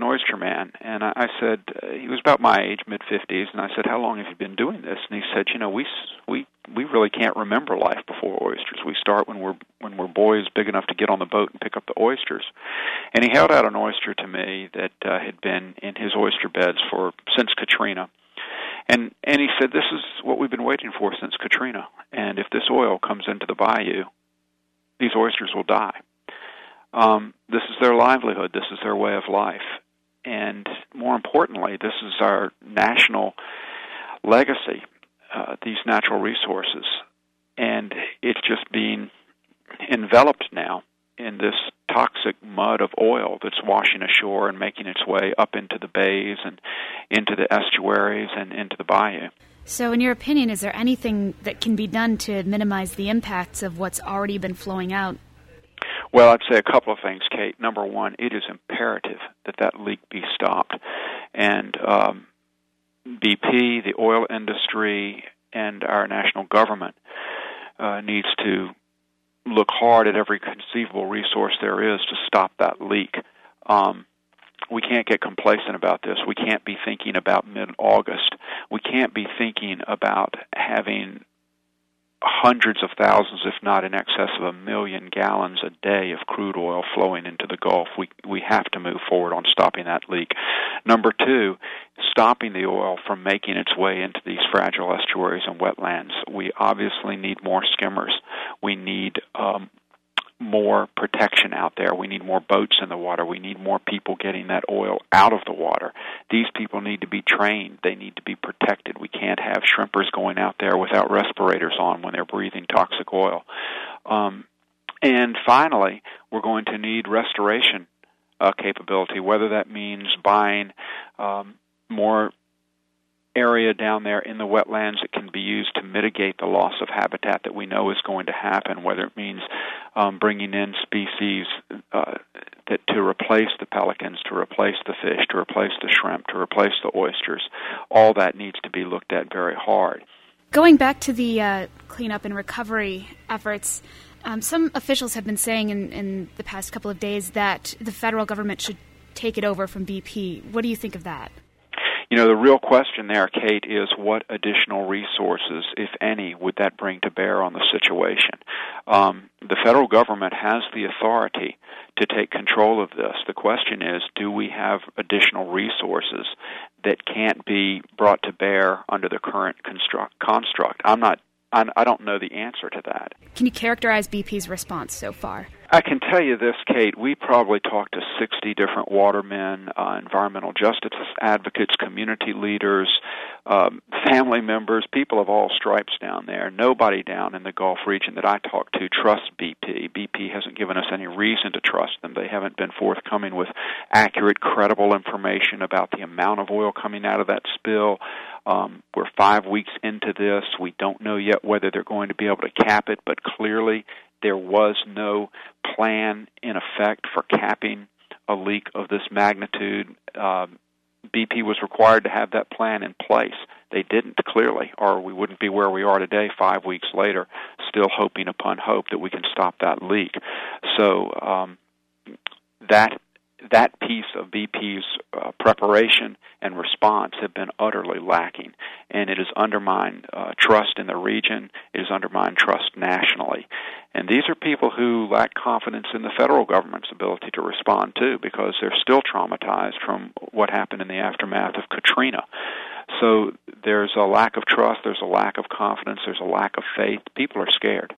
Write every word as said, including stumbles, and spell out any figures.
an oyster man, and I, I said, uh, he was about my age, mid-fifties, and I said, how long have you been doing this? And he said, you know, we we we really can't remember life before oysters. We start when we're when we're boys big enough to get on the boat and pick up the oysters. And he held out an oyster to me that uh, had been in his oyster beds for since Katrina. And and he said, this is what we've been waiting for since Katrina. And if this oil comes into the bayou, these oysters will die. Um, this is their livelihood. This is their way of life. And more importantly, this is our national legacy, uh, these natural resources. And it's just being enveloped now in this toxic mud of oil that's washing ashore and making its way up into the bays and into the estuaries and into the bayou. So in your opinion, is there anything that can be done to minimize the impacts of what's already been flowing out? Well, I'd say a couple of things, Kate. Number one, it is imperative that that leak be stopped. And um, B P, the oil industry, and our national government uh, needs to look hard at every conceivable resource there is to stop that leak. Um, we can't get complacent about this. We can't be thinking about mid-August. We can't be thinking about having hundreds of thousands, if not in excess of a million gallons a day of crude oil flowing into the Gulf. We we have to move forward on stopping that leak. Number two, stopping the oil from making its way into these fragile estuaries and wetlands. We obviously need more skimmers. We need um, more protection out there. We need more boats in the water. We need more people getting that oil out of the water. These people need to be trained. They need to be protected. We can't have shrimpers going out there without respirators on when they're breathing toxic oil. Um, and finally, we're going to need restoration uh, capability, whether that means buying um, more area down there in the wetlands that can be used to mitigate the loss of habitat that we know is going to happen, whether it means um, bringing in species uh, that to replace the pelicans, to replace the fish, to replace the shrimp, to replace the oysters. All that needs to be looked at very hard. Going back to the uh, cleanup and recovery efforts, um, some officials have been saying in, in the past couple of days that the federal government should take it over from B P. What do you think of that? You know, the real question there, Kate, is what additional resources, if any, would that bring to bear on the situation? Um, the federal government has the authority to take control of this. The question is, do we have additional resources that can't be brought to bear under the current construct, construct? I'm not, I'm, I don't know the answer to that. Can you characterize B P's response so far? I can tell you this, Kate. We probably talked to sixty different watermen, uh, environmental justice advocates, community leaders, um, family members, people of all stripes down there. Nobody down in the Gulf region that I talked to trusts B P. B P hasn't given us any reason to trust them. They haven't been forthcoming with accurate, credible information about the amount of oil coming out of that spill. Um, we're five weeks into this. We don't know yet whether they're going to be able to cap it, but clearly there was no plan in effect for capping a leak of this magnitude. Um, B P was required to have that plan in place. They didn't, clearly, or we wouldn't be where we are today five weeks later, still hoping upon hope that we can stop that leak. So um, that that piece of B P's uh, preparation and response have been utterly lacking, and it has undermined uh, trust in the region. It has undermined trust nationally. And these are people who lack confidence in the federal government's ability to respond, too, because they're still traumatized from what happened in the aftermath of Katrina. So there's a lack of trust, there's a lack of confidence, there's a lack of faith. People are scared.